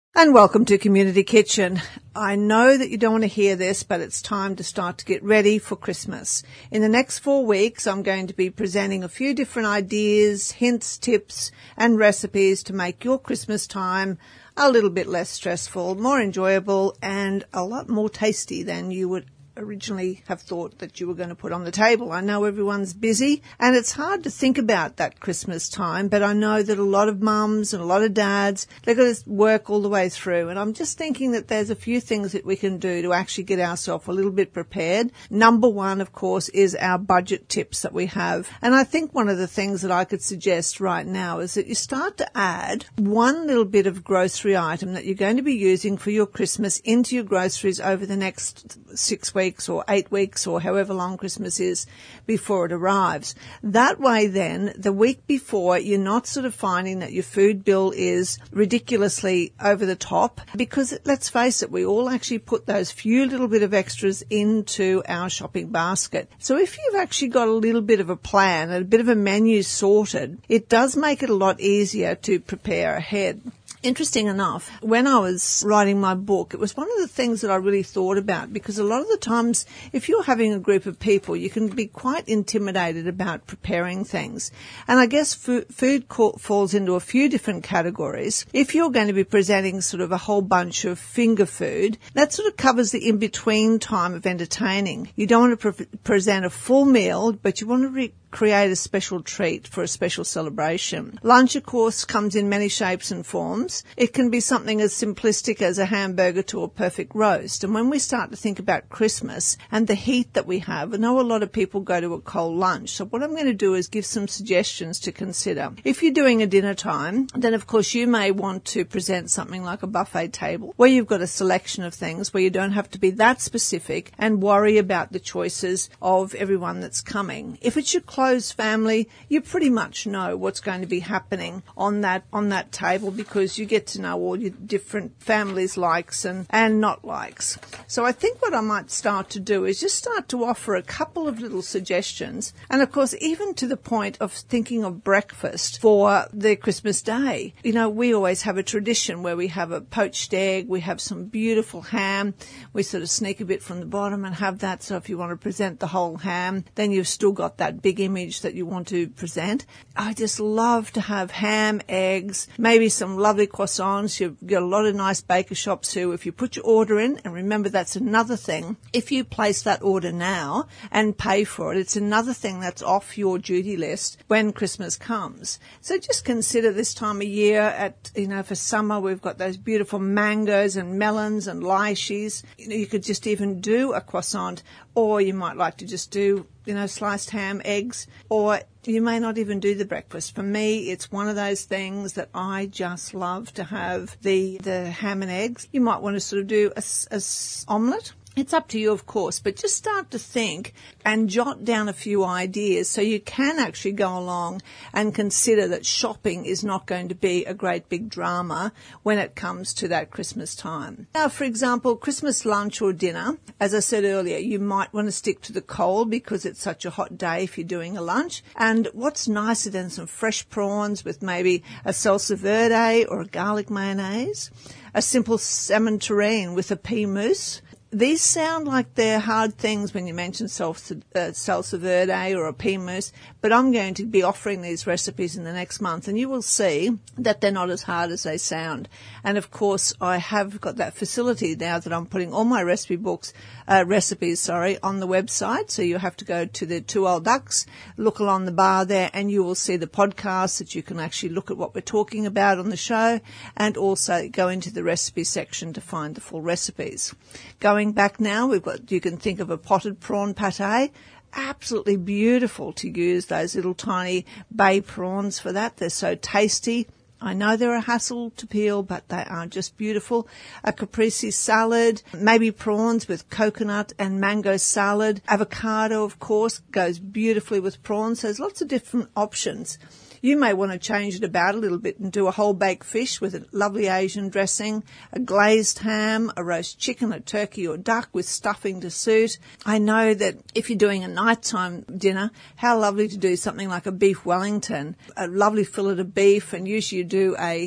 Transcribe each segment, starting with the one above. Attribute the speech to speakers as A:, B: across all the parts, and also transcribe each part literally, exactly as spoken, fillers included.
A: And welcome to Community Kitchen. I know that you don't want to hear this, but it's time to start to get ready for Christmas. In the next four weeks, I'm going to be presenting a few different ideas, hints, tips, and recipes to make your Christmas time a little bit less stressful, more enjoyable, and a lot more tasty than you would originally have thought that you were going to put on the table. I know everyone's busy and it's hard to think about that Christmas time, but I know that a lot of mums and a lot of dads, they've got to work all the way through. And I'm just thinking that there's a few things that we can do to actually get ourselves a little bit prepared. Number one, of course, is our budget tips that we have. And I think one of the things that I could suggest right now is that you start to add one little bit of grocery item that you're going to be using for your Christmas into your groceries over the next six weeks or eight weeks or however long Christmas is before it arrives. That way then, the week before, you're not sort of finding that your food bill is ridiculously over the top, because let's face it, we all actually put those few little bit of extras into our shopping basket. So if you've actually got a little bit of a plan, a bit of a menu sorted, it does make it a lot easier to prepare ahead. Interesting enough, when I was writing my book, it was one of the things that I really thought about, because a lot of the times, if you're having a group of people, you can be quite intimidated about preparing things. And I guess food, food falls into a few different categories. If you're going to be presenting sort of a whole bunch of finger food, that sort of covers the in-between time of entertaining. You don't want to pre- present a full meal, but you want to re- create a special treat for a special celebration. Lunch, of course, comes in many shapes and forms. It can be something as simplistic as a hamburger to a perfect roast. And when we start to think about Christmas and the heat that we have, I know a lot of people go to a cold lunch. So what I'm going to do is give some suggestions to consider. If you're doing a dinner time, then of course you may want to present something like a buffet table, where you've got a selection of things, where you don't have to be that specific and worry about the choices of everyone that's coming. If it's your close family, you pretty much know what's going to be happening on that on that table, because you get to know all your different families' likes and, and not likes. So I think what I might start to do is just start to offer a couple of little suggestions, and of course even to the point of thinking of breakfast for the Christmas day. You know, we always have a tradition where we have a poached egg, we have some beautiful ham, we sort of sneak a bit from the bottom and have that, so if you want to present the whole ham, then you've still got that big image that you want to present. I just love to have ham, eggs, maybe some lovely croissants. You've got a lot of nice baker shops who, if you put your order in, and remember that's another thing, if you place that order now and pay for it, it's another thing that's off your duty list when Christmas comes. So just consider this time of year at, you know, for summer, we've got those beautiful mangoes and melons and lychees. You know, you could just even do a croissant, or you might like to just do, you know, sliced ham, eggs, or you may not even do the breakfast. For me, it's one of those things that I just love to have, the, the ham and eggs. You might want to sort of do a, a omelette. It's up to you, of course, but just start to think and jot down a few ideas so you can actually go along and consider that shopping is not going to be a great big drama when it comes to that Christmas time. Now, for example, Christmas lunch or dinner, as I said earlier, you might want to stick to the cold because it's such a hot day if you're doing a lunch. And what's nicer than some fresh prawns with maybe a salsa verde or a garlic mayonnaise, a simple salmon terrine with a pea mousse. These sound like they're hard things when you mention salsa, uh, salsa verde or a pea mousse, but I'm going to be offering these recipes in the next month, and you will see that they're not as hard as they sound. And of course, I have got that facility now that I'm putting all my recipe books, uh, recipes, sorry, on the website. So you have to go to the Two Old Ducks, look along the bar there, and you will see the podcast that you can actually look at what we're talking about on the show, and also go into the recipe section to find the full recipes. Going back now, we've got, you can think of a potted prawn pate. Absolutely beautiful to use those little tiny bay prawns for that. They're so tasty. I know they're a hassle to peel, but they are just beautiful. A caprese salad, maybe prawns with coconut and mango salad. Avocado, of course, goes beautifully with prawns. So there's lots of different options. You may want to change it about a little bit and do a whole baked fish with a lovely Asian dressing, a glazed ham, a roast chicken, a turkey or duck with stuffing to suit. I know that if you're doing a nighttime dinner, how lovely to do something like a beef Wellington, a lovely fillet of beef, and usually you do a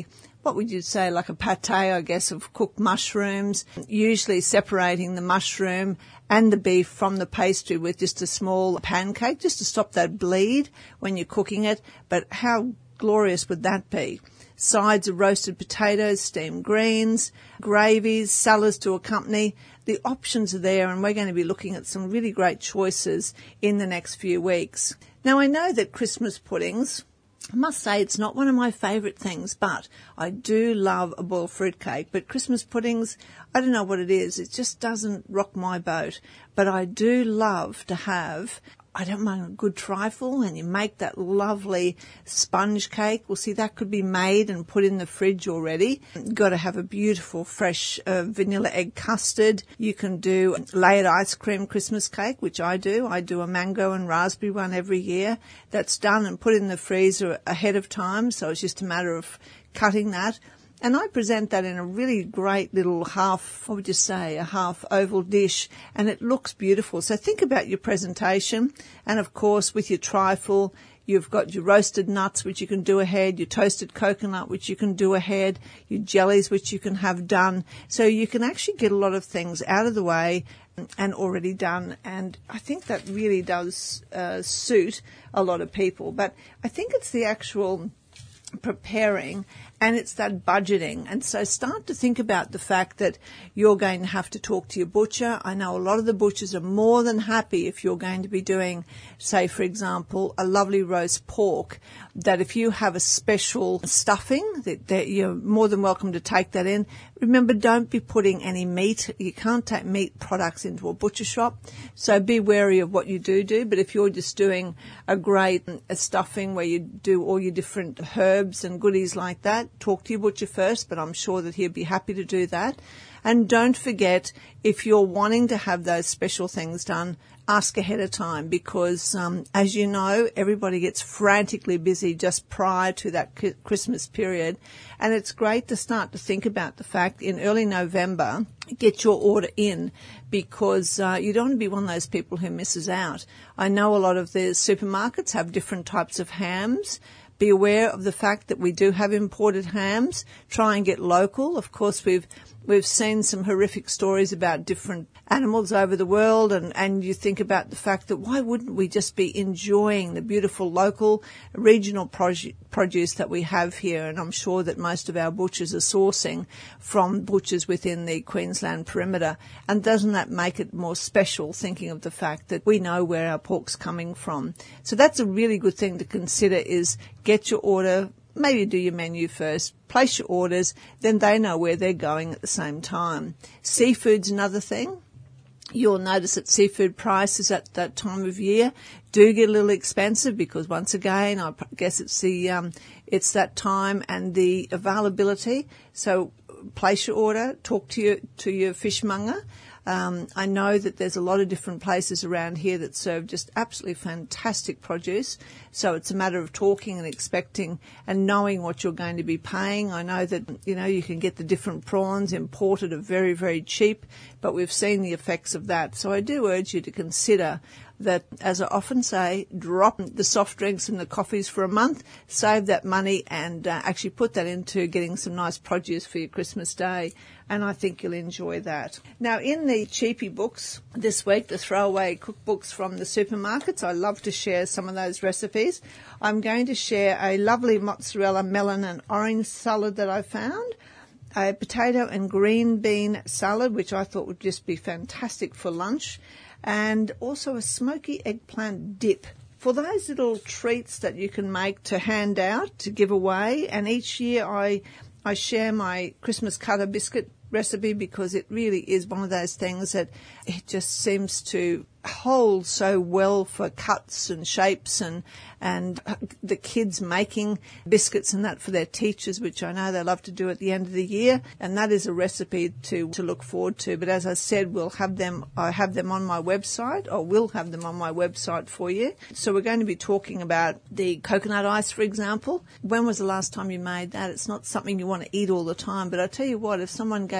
A: what would you say, like a pate, I guess, of cooked mushrooms, usually separating the mushroom and the beef from the pastry with just a small pancake, just to stop that bleed when you're cooking it. But how glorious would that be? Sides of roasted potatoes, steamed greens, gravies, salads to accompany. The options are there, and we're going to be looking at some really great choices in the next few weeks. Now, I know that Christmas puddings, I must say it's not one of my favourite things, but I do love a boiled fruitcake. But Christmas puddings, I don't know what it is. It just doesn't rock my boat. But I do love to have, I don't mind a good trifle, and you make that lovely sponge cake. Well, see, that could be made and put in the fridge already. You've got to have a beautiful fresh uh, vanilla egg custard. You can do layered ice cream Christmas cake, which I do. I do a mango and raspberry one every year. That's done and put in the freezer ahead of time, so it's just a matter of cutting that. And I present that in a really great little half, what would you say, a half oval dish, and it looks beautiful. So think about your presentation, and of course with your trifle, you've got your roasted nuts, which you can do ahead, your toasted coconut, which you can do ahead, your jellies, which you can have done. So you can actually get a lot of things out of the way and already done, and I think that really does uh, suit a lot of people. But I think it's the actual preparing, and it's that budgeting. And so start to think about the fact that you're going to have to talk to your butcher. I know a lot of the butchers are more than happy if you're going to be doing, say, for example, a lovely roast pork, that if you have a special stuffing, that, that you're more than welcome to take that in. Remember, don't be putting any meat. You can't take meat products into a butcher shop, so be wary of what you do do. But if you're just doing a great a stuffing where you do all your different herbs and goodies like that, talk to your butcher first, but I'm sure that he'll be happy to do that. And don't forget, if you're wanting to have those special things done, ask ahead of time, because um, as you know, everybody gets frantically busy just prior to that Christmas period. And it's great to start to think about the fact in early November, get your order in, because uh, you don't want to be one of those people who misses out. I know a lot of the supermarkets have different types of hams. Be aware of the fact that we do have imported hams. Try and get local. Of course, we've we've seen some horrific stories about different animals over the world, and, and you think about the fact that why wouldn't we just be enjoying the beautiful local regional produce, produce that we have here? And I'm sure that most of our butchers are sourcing from butchers within the Queensland perimeter. And doesn't that make it more special, thinking of the fact that we know where our pork's coming from? So that's a really good thing to consider, is get your order. Maybe do your menu first, place your orders, then they know where they're going at the same time. Seafood's another thing. You'll notice that seafood prices at that time of year do get a little expensive, because once again, I guess it's the um, it's that time and the availability. So place your order, talk to your to your fishmonger. Um, I know that there's a lot of different places around here that serve just absolutely fantastic produce. So it's a matter of talking and expecting and knowing what you're going to be paying. I know that, you know, you can get the different prawns imported are very, very cheap, but we've seen the effects of that. So I do urge you to consider that, as I often say, drop the soft drinks and the coffees for a month, save that money, and uh, actually put that into getting some nice produce for your Christmas day. And I think you'll enjoy that. Now, in the cheapy books this week, the throwaway cookbooks from the supermarkets, I love to share some of those recipes. I'm going to share a lovely mozzarella, melon and orange salad that I found, a potato and green bean salad, which I thought would just be fantastic for lunch, and also a smoky eggplant dip. For those little treats that you can make to hand out, to give away. And each year I I share my Christmas cutter biscuit recipe, because it really is one of those things that it just seems to hold so well for cuts and shapes, and and the kids making biscuits and that for their teachers, which I know they love to do at the end of the year. And that is a recipe to to look forward to. But as I said, we'll have them, I have them on my website, or will have them on my website for you. So we're going to be talking about the coconut ice, for example. When was the last time you made that? It's not something you want to eat all the time, but I tell you what, if someone gave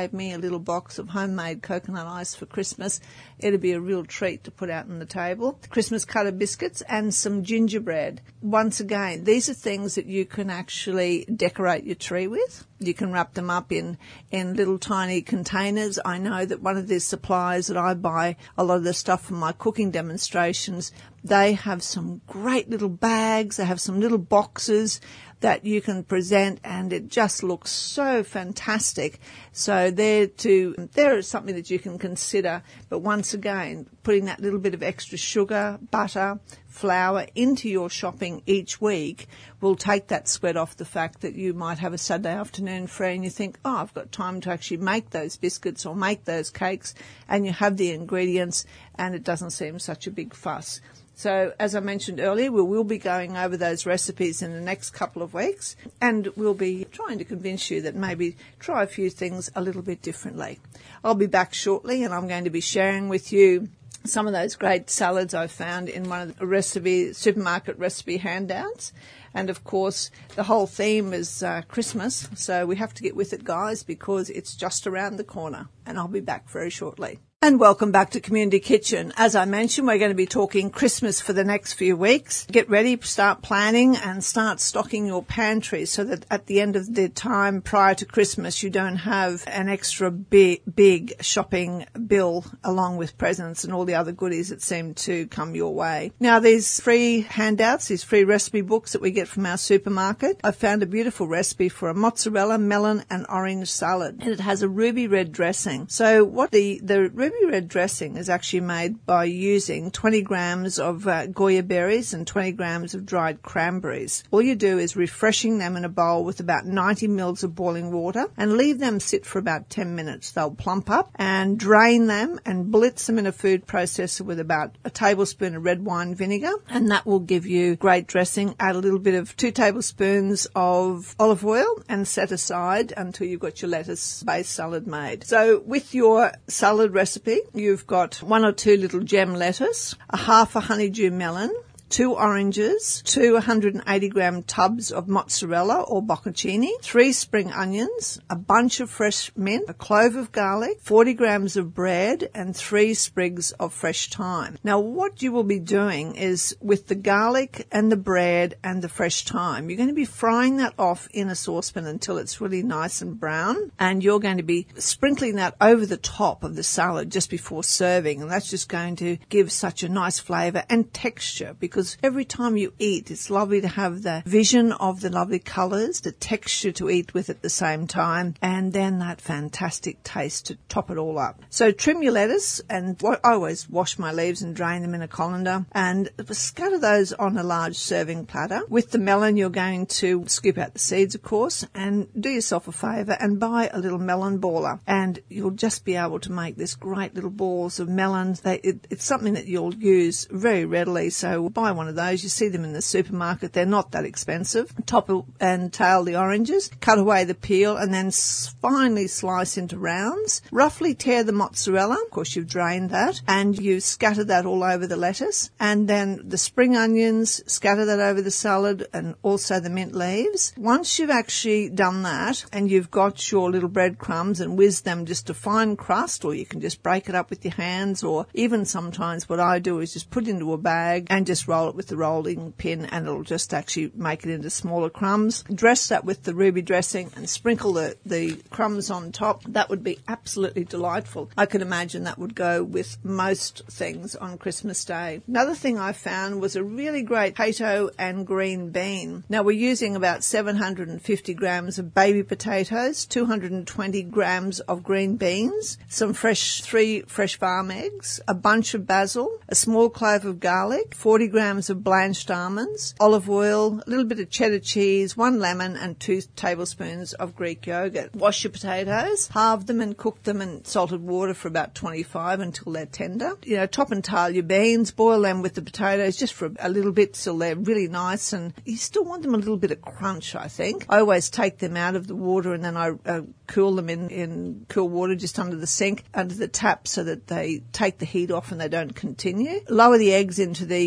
A: gave me a little box of homemade coconut ice for Christmas. It'd be a real treat to put out on the table. Christmas cutter biscuits and some gingerbread. Once again, these are things that you can actually decorate your tree with. You can wrap them up in, in little tiny containers. I know that one of the suppliers that I buy a lot of the stuff for my cooking demonstrations, they have some great little bags. They have some little boxes that you can present, and it just looks so fantastic. So there to there is something that you can consider. But once again, putting that little bit of extra sugar, butter, flour into your shopping each week will take that sweat off the fact that you might have a Saturday afternoon free and you think, oh, I've got time to actually make those biscuits or make those cakes, and you have the ingredients and it doesn't seem such a big fuss. So, as I mentioned earlier, we will be going over those recipes in the next couple of weeks, and we'll be trying to convince you that maybe try a few things a little bit differently. I'll be back shortly, and I'm going to be sharing with you some of those great salads I found in one of the recipe supermarket recipe handouts. And, of course, the whole theme is uh, Christmas, so we have to get with it, guys, because it's just around the corner, and I'll be back very shortly. And welcome back to Community Kitchen. As I mentioned, we're going to be talking Christmas for the next few weeks. Get ready, start planning and start stocking your pantry so that at the end of the time prior to Christmas, you don't have an extra big, big shopping bill along with presents and all the other goodies that seem to come your way. Now, these free handouts, these free recipe books that we get from our supermarket, I found a beautiful recipe for a mozzarella, melon and orange salad. And it has a ruby red dressing. So what the, the ruby Ruby red dressing is actually made by using twenty grams of uh, Goya berries and twenty grams of dried cranberries. All you do is refreshing them in a bowl with about ninety mils of boiling water and leave them sit for about ten minutes. They'll plump up, and drain them and blitz them in a food processor with about a tablespoon of red wine vinegar, and that will give you great dressing. Add a little bit of two tablespoons of olive oil and set aside until you've got your lettuce-based salad made. So with your salad recipe, you've got one or two little gem lettuce, a half a honeydew melon, two oranges, two one hundred eighty gram tubs of mozzarella or bocconcini, three spring onions, a bunch of fresh mint, a clove of garlic, forty grams of bread, and three sprigs of fresh thyme. Now, what you will be doing is with the garlic and the bread and the fresh thyme, you're going to be frying that off in a saucepan until it's really nice and brown, and you're going to be sprinkling that over the top of the salad just before serving, and that's just going to give such a nice flavour and texture, because every time you eat, it's lovely to have the vision of the lovely colours, the texture to eat with at the same time, and then that fantastic taste to top it all up. So trim your lettuce, and I always wash my leaves and drain them in a colander, and scatter those on a large serving platter. With the melon, you're going to scoop out the seeds, of course, and do yourself a favour and buy a little melon baller, and you'll just be able to make this great little balls of melons. They, it, it's something that you'll use very readily, so buy one of those. You see them in the supermarket. They're not that expensive. Top and tail the oranges, cut away the peel, and then finely slice into rounds. Roughly tear the mozzarella. Of course, you've drained that, and you scatter that all over the lettuce. And then the spring onions, scatter that over the salad, and also the mint leaves. Once you've actually done that, and you've got your little breadcrumbs and whiz them just a fine crust, or you can just break it up with your hands, or even sometimes what I do is just put it into a bag and just roll it with the rolling pin, and it'll just actually make it into smaller crumbs. Dress that with the ruby dressing and sprinkle the, the crumbs on top. That would be absolutely delightful. I could imagine that would go with most things on Christmas Day. Another thing I found was a really great potato and green bean. Now, we're using about seven hundred fifty grams of baby potatoes, two hundred twenty grams of green beans, some fresh, three fresh farm eggs, a bunch of basil, a small clove of garlic, forty grams of blanched almonds, olive oil, a little bit of cheddar cheese, one lemon, and two tablespoons of Greek yogurt. Wash your potatoes, halve them and cook them in salted water for about twenty-five until they're tender. You know, top and tail your beans, boil them with the potatoes just for a little bit till they're really nice, and you still want them a little bit of crunch, I think. I always take them out of the water and then I uh, cool them in, in cool water just under the sink, under the tap, so that they take the heat off and they don't continue. Lower the eggs into the potato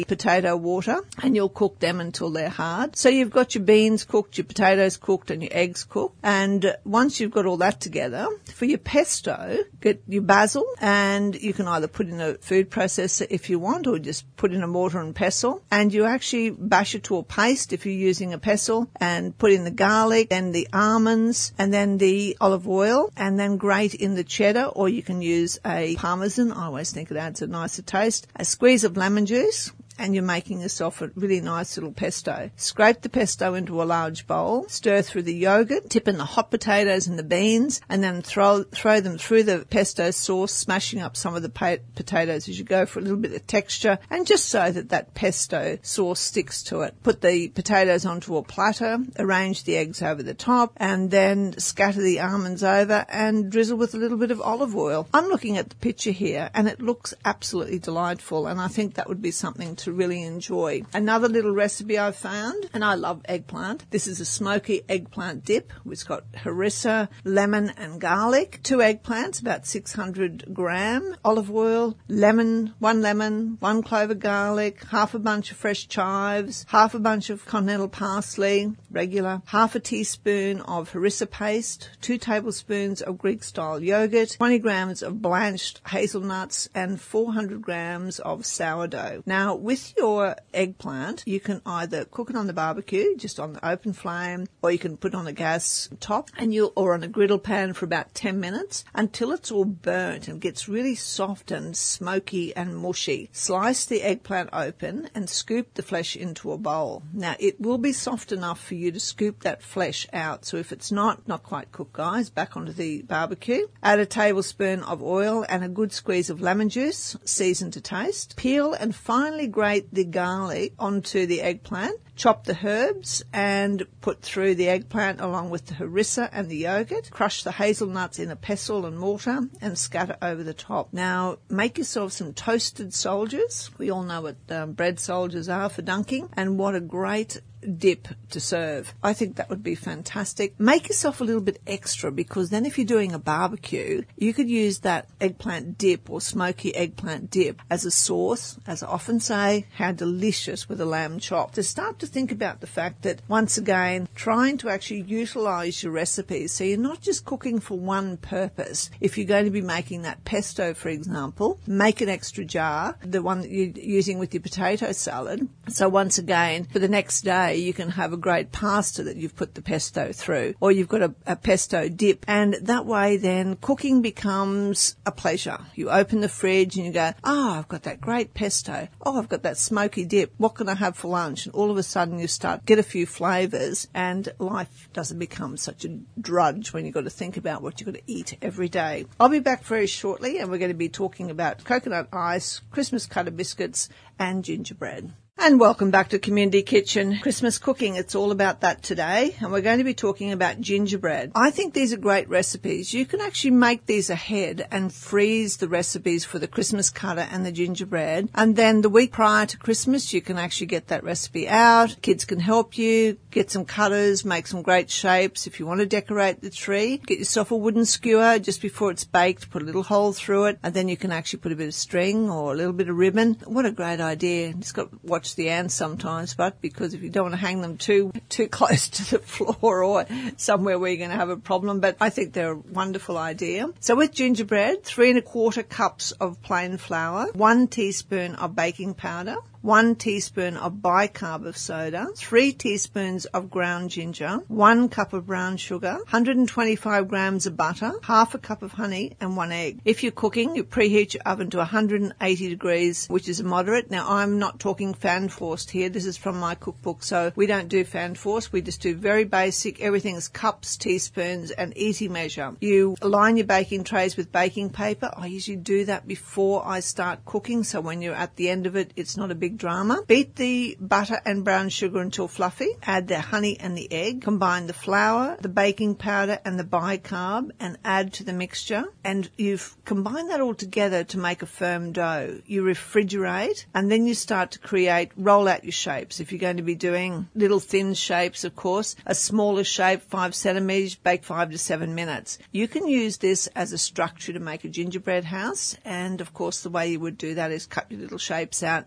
A: potato water, and you'll cook them until they're hard. So you've got your beans cooked, your potatoes cooked, and your eggs cooked. And once you've got all that together, for your pesto, get your basil, and you can either put in a food processor if you want, or just put in a mortar and pestle. And you actually bash it to a paste if you're using a pestle, and put in the garlic, then the almonds, and then the olive oil, and then grate in the cheddar, or you can use a parmesan. I always think it adds a nicer taste. A squeeze of lemon juice, and you're making yourself a really nice little pesto. Scrape the pesto into a large bowl, stir through the yogurt, tip in the hot potatoes and the beans, and then throw throw them through the pesto sauce, smashing up some of the pa- potatoes as you go for a little bit of texture, and just so that that pesto sauce sticks to it. Put the potatoes onto a platter, arrange the eggs over the top, and then scatter the almonds over and drizzle with a little bit of olive oil. I'm looking at the picture here, and it looks absolutely delightful, and I think that would be something to to really enjoy. Another little recipe I found, and I love eggplant. This is a smoky eggplant dip. It's got harissa, lemon and garlic. Two eggplants, about six hundred gram, olive oil, lemon, one lemon, one clove of garlic, half a bunch of fresh chives, half a bunch of continental parsley, regular, half a teaspoon of harissa paste, two tablespoons of Greek-style yogurt, twenty grams of blanched hazelnuts, and four hundred grams of sourdough. Now, with With your eggplant, you can either cook it on the barbecue, just on the open flame, or you can put it on a gas top, and you or on a griddle pan for about ten minutes until it's all burnt and gets really soft and smoky and mushy. Slice the eggplant open and scoop the flesh into a bowl. Now, it will be soft enough for you to scoop that flesh out. So if it's not, not quite cooked, guys, back onto the barbecue. Add a tablespoon of oil and a good squeeze of lemon juice, seasoned to taste. Peel and finely grate the garlic onto the eggplant. Chop the herbs and put through the eggplant along with the harissa and the yogurt. Crush the hazelnuts in a pestle and mortar and scatter over the top. Now, make yourself some toasted soldiers. We all know what um, bread soldiers are for dunking, and what a great dip to serve. I think that would be fantastic. Make yourself a little bit extra, because then if you're doing a barbecue, you could use that eggplant dip or smoky eggplant dip as a sauce. As I often say, how delicious with a lamb chop. To start to think about the fact that, once again, trying to actually utilize your recipes so you're not just cooking for one purpose. If you're going to be making that pesto, for example, make an extra jar, the one that you're using with your potato salad. So once again, for the next day, you can have a great pasta that you've put the pesto through, or you've got a, a pesto dip, and that way then cooking becomes a pleasure. You open the fridge and you go, oh, I've got that great pesto. Oh, I've got that smoky dip. What can I have for lunch? And all of a sudden you start get a few flavours, and life doesn't become such a drudge when you've got to think about what you've got to eat every day. I'll be back very shortly, and we're going to be talking about coconut ice, Christmas cutter biscuits, and gingerbread. And welcome back to Community Kitchen Christmas Cooking. It's all about that today, and we're going to be talking about gingerbread. I think these are great recipes. You can actually make these ahead and freeze the recipes for the Christmas cutter and the gingerbread, and then the week prior to Christmas you can actually get that recipe out. Kids can help you, get some cutters, make some great shapes. If you want to decorate the tree, get yourself a wooden skewer just before it's baked, put a little hole through it, and then you can actually put a bit of string or a little bit of ribbon. What a great idea. Just got to watch the ants sometimes, but because if you don't want to hang them too too close to the floor or somewhere where you're going to have a problem, but I think they're a wonderful idea. So with gingerbread, three and a quarter cups of plain flour, one teaspoon of baking powder, one teaspoon of bicarb of soda, three teaspoons of ground ginger, one cup of brown sugar, one hundred twenty-five grams of butter, half a cup of honey, and one egg. If you're cooking, you preheat your oven to one hundred eighty degrees, which is moderate. Now, I'm not talking fan forced here. This is from my cookbook, so we don't do fan force. We just do very basic. Everything's cups, teaspoons, and easy measure. You line your baking trays with baking paper. I usually do that before I start cooking, so when you're at the end of it, it's not a big drama. Beat the butter and brown sugar until fluffy. Add the honey and the egg. Combine the flour, the baking powder, and the bicarb, and add to the mixture. And you've combined that all together to make a firm dough. You refrigerate, and then you start to create, roll out your shapes. If you're going to be doing little thin shapes, of course, a smaller shape, five centimetres, bake five to seven minutes. You can use this as a structure to make a gingerbread house. And of course, the way you would do that is cut your little shapes out and decorate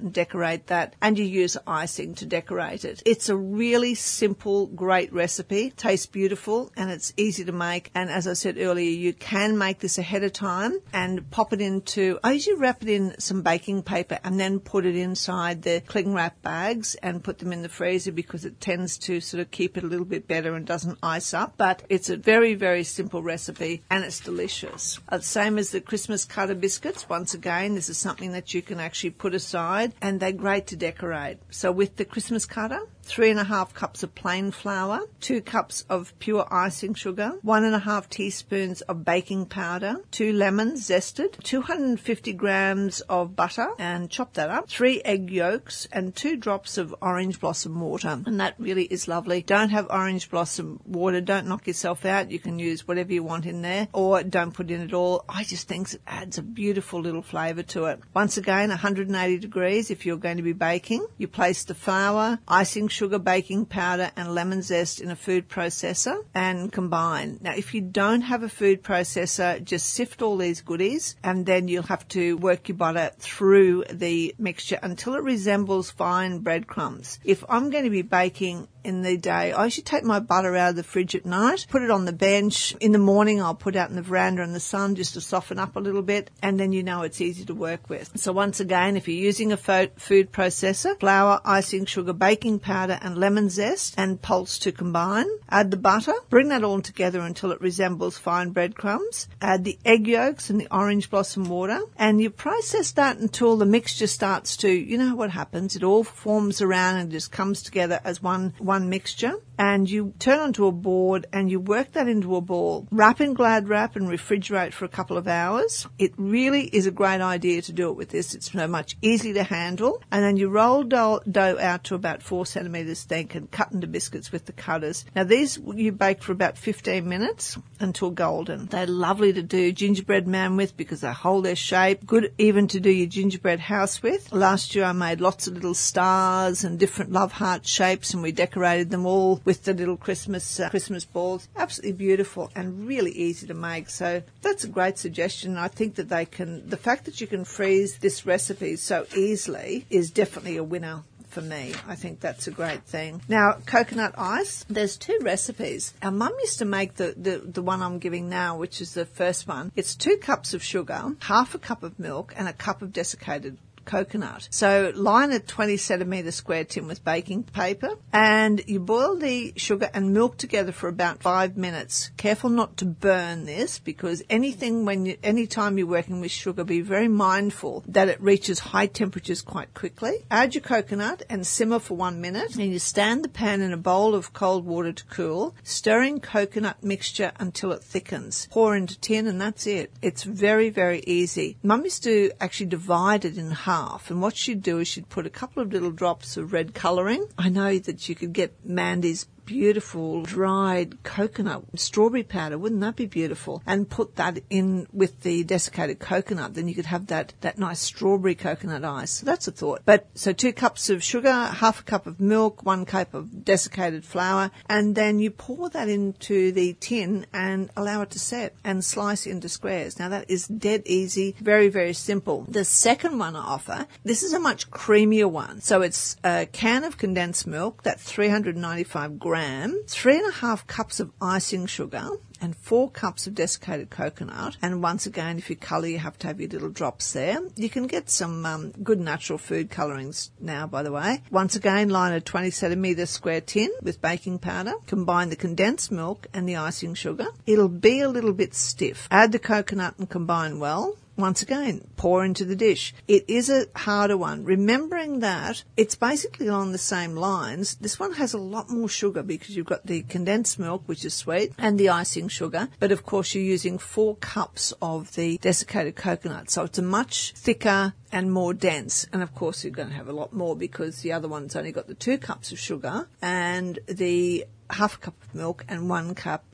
A: decorate that, and you use icing to decorate it. It's a really simple, great recipe. Tastes beautiful and it's easy to make. And as I said earlier, you can make this ahead of time and pop it into, I usually wrap it in some baking paper and then put it inside the cling wrap bags and put them in the freezer because it tends to sort of keep it a little bit better and doesn't ice up. But it's a very, very simple recipe and it's delicious. Uh, same as the Christmas cutter biscuits. Once again, this is something that you can actually put aside and they're great to decorate. So with the Christmas cutter, three and a half cups of plain flour, two cups of pure icing sugar, one and a half teaspoons of baking powder, two lemons zested, two hundred fifty grams of butter and chop that up, three egg yolks and two drops of orange blossom water. And that really is lovely. Don't have orange blossom water. Don't knock yourself out. You can use whatever you want in there or don't put in at all. I just think it adds a beautiful little flavour to it. Once again, one hundred eighty degrees if you're going to be baking. You place the flour, icing sugar, baking powder and lemon zest in a food processor and combine. Now, if you don't have a food processor, just sift all these goodies and then you'll have to work your butter through the mixture until it resembles fine breadcrumbs. If I'm going to be baking in the day, I usually take my butter out of the fridge at night, put it on the bench. In the morning, I'll put it out in the veranda in the sun just to soften up a little bit, and then you know it's easy to work with. So once again, if you're using a fo- food processor, flour, icing sugar, baking powder, and lemon zest and pulse to combine. Add the butter, bring that all together until it resembles fine breadcrumbs. Add the egg yolks and the orange blossom water, and you process that until the mixture starts to, you know what happens, it all forms around and just comes together as one one mixture, and you turn onto a board and you work that into a ball. Wrap in Glad wrap and refrigerate for a couple of hours. It really is a great idea to do it with this. It's so much easier to handle. And then you roll dough, dough out to about four centimetres thick and cut into biscuits with the cutters. Now these you bake for about fifteen minutes until golden. They're lovely to do gingerbread man with because they hold their shape. Good even to do your gingerbread house with. Last year I made lots of little stars and different love heart shapes and we decorated them all with the little Christmas uh, Christmas balls. Absolutely beautiful and really easy to make. So that's a great suggestion. I think that they can, the fact that you can freeze this recipe so easily is definitely a winner for me. I think that's a great thing. Now, coconut ice, there's two recipes. Our mum used to make the, the, the one I'm giving now, which is the first one. It's two cups of sugar, half a cup of milk, and a cup of desiccated coconut. So line a twenty centimetre square tin with baking paper and you boil the sugar and milk together for about five minutes. Careful not to burn this because anything when you, anytime you're working with sugar, be very mindful that it reaches high temperatures quite quickly. Add your coconut and simmer for one minute and you stand the pan in a bowl of cold water to cool, stirring coconut mixture until it thickens. Pour into tin and that's it. It's very, very easy. Mum used to actually divide it in half. And what she'd do is she'd put a couple of little drops of red colouring. I know that you could get Mandy's beautiful dried coconut strawberry powder. Wouldn't that be beautiful? And put that in with the desiccated coconut. Then you could have that, that nice strawberry coconut ice. So that's a thought. But so two cups of sugar, half a cup of milk, one cup of desiccated flour, and then you pour that into the tin and allow it to set and slice into squares. Now that is dead easy, very, very simple. The second one I offer, this is a much creamier one. So it's a can of condensed milk, that's three hundred ninety-five grams, three and a half cups of icing sugar, and four cups of desiccated coconut. And once again, if you colour, you have to have your little drops there. You can get some um, good natural food colourings now, by the way. Once again, line a twenty centimetre square tin with baking powder. Combine the condensed milk and the icing sugar. It'll be a little bit stiff. Add the coconut and combine well. Once again, pour into the dish. It is a harder one. Remembering that it's basically along the same lines, this one has a lot more sugar because you've got the condensed milk, which is sweet, and the icing sugar. But of course, you're using four cups of the desiccated coconut. So it's a much thicker and more dense. And of course, you're going to have a lot more because the other one's only got the two cups of sugar and the half a cup of milk and one cup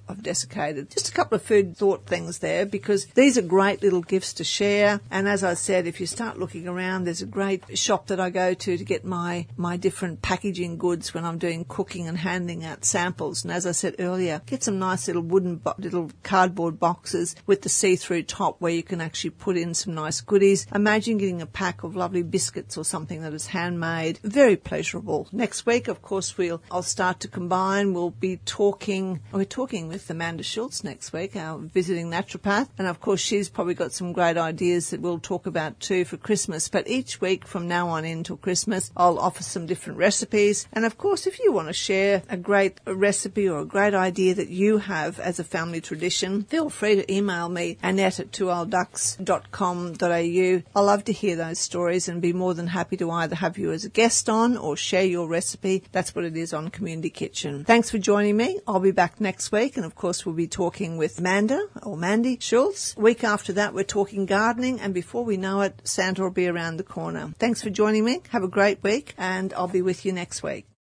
A: I've desiccated. Just a couple of food thought things there, because these are great little gifts to share. And as I said, if you start looking around, there's a great shop that I go to to get my, my different packaging goods when I'm doing cooking and handing out samples. And as I said earlier, get some nice little wooden, bo- little cardboard boxes with the see-through top where you can actually put in some nice goodies. Imagine getting a pack of lovely biscuits or something that is handmade. Very pleasurable. Next week, of course, we'll I'll start to combine. We'll be talking, we're talking with Amanda Schultz next week, our visiting naturopath. And of course, she's probably got some great ideas that we'll talk about too for Christmas. But each week from now on until Christmas, I'll offer some different recipes. And of course, if you want to share a great recipe or a great idea that you have as a family tradition, feel free to email me, Annette at two old ducks dot com dot a u. I love to hear those stories and be more than happy to either have you as a guest on or share your recipe. That's what it is on Community Kitchen. Thanks for joining me. I'll be back next week, and of course we'll be talking with Amanda or Mandy Schultz. Week after that we're talking gardening, and before we know it, Santa will be around the corner. Thanks for joining me. Have a great week, and I'll be with you next week.